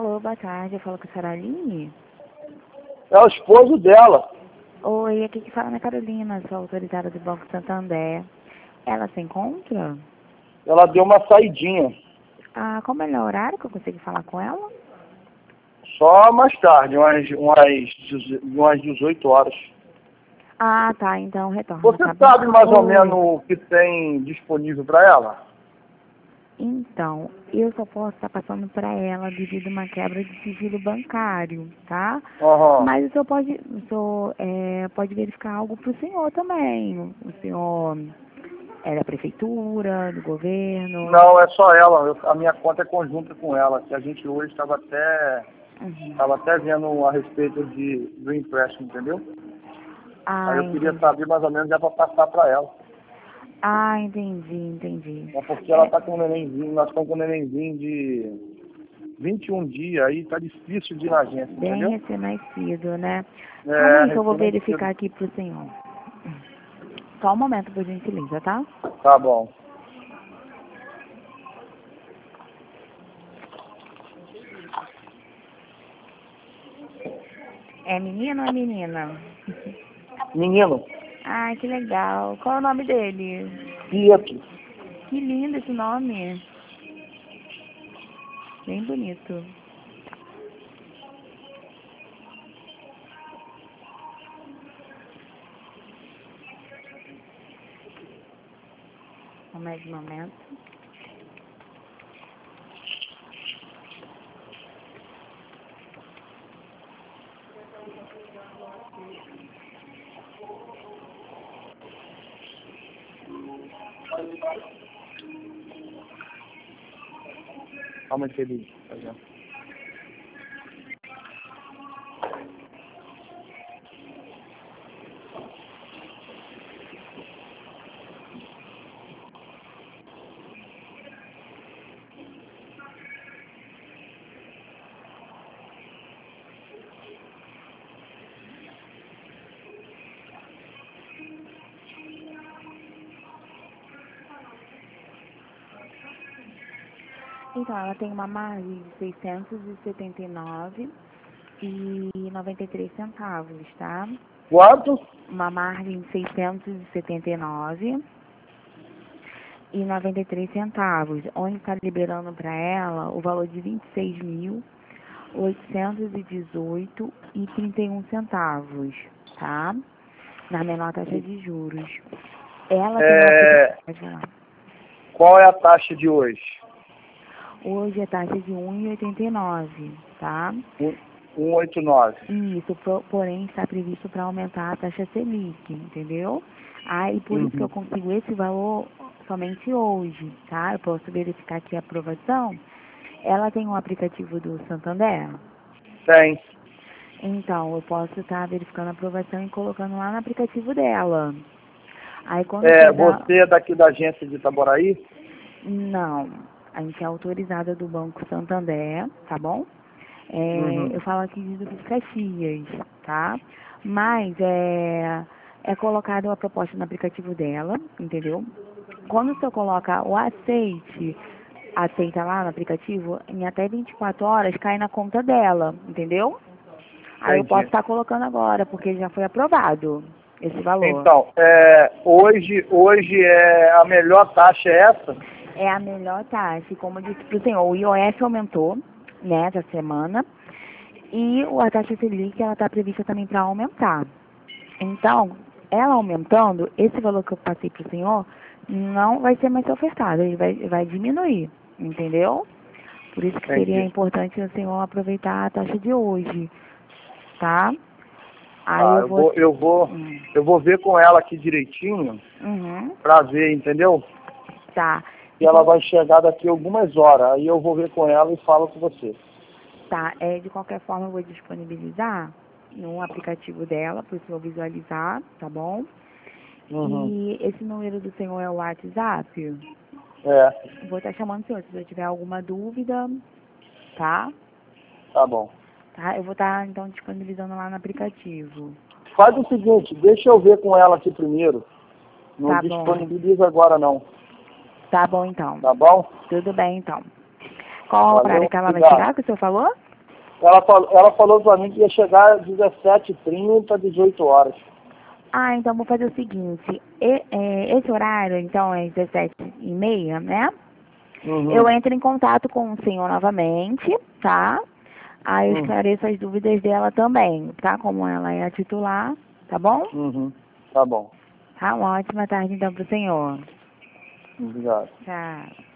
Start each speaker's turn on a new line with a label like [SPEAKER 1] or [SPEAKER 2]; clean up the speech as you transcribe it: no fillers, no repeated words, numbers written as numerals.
[SPEAKER 1] Alô, boa tarde. Eu falo com a senhora Aline.
[SPEAKER 2] É o esposo dela.
[SPEAKER 1] Oi, aqui que fala Ana Carolina, sou autorizada do Banco Santander. Ela se encontra?
[SPEAKER 2] Ela deu uma saidinha.
[SPEAKER 1] Ah, qual o melhor horário que eu consigo falar com ela?
[SPEAKER 2] Só mais tarde, umas 18 horas.
[SPEAKER 1] Ah, tá. Então retorno.
[SPEAKER 2] Você
[SPEAKER 1] Tá bom?
[SPEAKER 2] sabe mais ou
[SPEAKER 1] Oi.
[SPEAKER 2] menos o que tem disponível para ela?
[SPEAKER 1] Então, eu só posso estar passando para ela devido a uma quebra de sigilo bancário, tá?
[SPEAKER 2] Aham.
[SPEAKER 1] Mas pode verificar algo para o senhor também. O senhor é da prefeitura, do governo?
[SPEAKER 2] Não, é só ela. A minha conta é conjunta com ela. Que a gente hoje estava
[SPEAKER 1] Uhum.
[SPEAKER 2] até vendo a respeito do empréstimo, entendeu? Aí
[SPEAKER 1] Ah,
[SPEAKER 2] eu queria
[SPEAKER 1] entendi.
[SPEAKER 2] saber mais ou menos já para passar para ela.
[SPEAKER 1] Ah, entendi.
[SPEAKER 2] É porque ela está com um nenenzinho, nós estamos com um nenenzinho de 21 dias, aí tá difícil de ir na agência,
[SPEAKER 1] Bem
[SPEAKER 2] entendeu?
[SPEAKER 1] recém-nascido, né? Calma
[SPEAKER 2] É,
[SPEAKER 1] aí que eu vou
[SPEAKER 2] recém-nascido.
[SPEAKER 1] verificar aqui pro senhor. Só um momento, por gentileza, tá?
[SPEAKER 2] Tá bom.
[SPEAKER 1] É menino ou é menina?
[SPEAKER 2] Menino,
[SPEAKER 1] Ah, que legal. Qual é o nome dele?
[SPEAKER 2] Pietro.
[SPEAKER 1] Que lindo esse nome. Bem bonito. Só mais um momento.
[SPEAKER 2] Calma aí, feliz. Tá vendo?
[SPEAKER 1] Então, ela tem uma margem de 679,93 centavos, tá?
[SPEAKER 2] Quanto?
[SPEAKER 1] Uma margem de 679,93 centavos, onde está liberando para ela o valor de 26.818,31 centavos, tá? Na menor taxa de juros. Ela tem uma aplicação.
[SPEAKER 2] Qual é a taxa de hoje?
[SPEAKER 1] Hoje a taxa de 1,89, tá?
[SPEAKER 2] 1,89.
[SPEAKER 1] Isso, porém está previsto para aumentar a taxa Selic, entendeu? Aí por isso que eu
[SPEAKER 2] Uhum.
[SPEAKER 1] consigo esse valor somente hoje, tá? Eu posso verificar aqui a aprovação. Ela tem um aplicativo do Santander?
[SPEAKER 2] Tem.
[SPEAKER 1] Então, eu posso estar verificando a aprovação e colocando lá no aplicativo dela. Aí quando
[SPEAKER 2] É,
[SPEAKER 1] chegar...
[SPEAKER 2] você é daqui da agência de Itaboraí?
[SPEAKER 1] Não, a gente é autorizada do Banco Santander, tá bom? Eu
[SPEAKER 2] Uhum.
[SPEAKER 1] falo aqui de Duque de Caxias, tá? Mas é colocado a proposta no aplicativo dela, entendeu? Quando você coloca o aceita lá no aplicativo, em até 24 horas cai na conta dela, entendeu? Aí eu posso
[SPEAKER 2] Entendi.
[SPEAKER 1] estar colocando agora, porque já foi aprovado esse valor.
[SPEAKER 2] Então, hoje a melhor taxa é essa?
[SPEAKER 1] É a melhor taxa, como eu disse para o senhor, o IOF aumentou, né, essa semana, e a taxa Selic, ela está prevista também para aumentar. Então, ela aumentando, esse valor que eu passei para o senhor, não vai ser mais ofertado, ele vai diminuir, entendeu? Por isso que seria
[SPEAKER 2] Entendi.
[SPEAKER 1] importante o senhor aproveitar a taxa de hoje, tá? Aí
[SPEAKER 2] Tá,
[SPEAKER 1] eu vou...
[SPEAKER 2] eu vou ver com ela aqui direitinho
[SPEAKER 1] Uhum,
[SPEAKER 2] pra ver, entendeu?
[SPEAKER 1] tá.
[SPEAKER 2] E ela vai chegar daqui a algumas horas. Aí eu vou ver com ela e falo com você.
[SPEAKER 1] Tá, de qualquer forma eu vou disponibilizar no aplicativo dela para o senhor visualizar, tá bom?
[SPEAKER 2] Uhum.
[SPEAKER 1] E esse número do senhor é o WhatsApp?
[SPEAKER 2] É,
[SPEAKER 1] Vou estar chamando o senhor, se o senhor tiver alguma dúvida, tá?
[SPEAKER 2] tá bom.
[SPEAKER 1] Tá, eu vou estar então disponibilizando lá no aplicativo.
[SPEAKER 2] Faz o seguinte, deixa eu ver com ela aqui primeiro. Não
[SPEAKER 1] Tá bom.
[SPEAKER 2] disponibiliza agora não,
[SPEAKER 1] Tá bom então.
[SPEAKER 2] tá bom?
[SPEAKER 1] Tudo bem então. Qual o horário
[SPEAKER 2] Valeu,
[SPEAKER 1] que ela vai
[SPEAKER 2] obrigado.
[SPEAKER 1] chegar, que o senhor falou?
[SPEAKER 2] Ela falou para mim que ia chegar às 17h30, 18 horas.
[SPEAKER 1] Ah, então vou fazer o seguinte. Esse horário, então, é 17h30, né?
[SPEAKER 2] Uhum.
[SPEAKER 1] Eu entro em contato com o senhor novamente, tá? Aí eu esclareço as dúvidas dela também, tá? Como ela é a titular, tá bom?
[SPEAKER 2] Uhum. Tá bom.
[SPEAKER 1] Tá, uma ótima tarde então pro senhor.
[SPEAKER 2] Obrigado.
[SPEAKER 1] Tchau.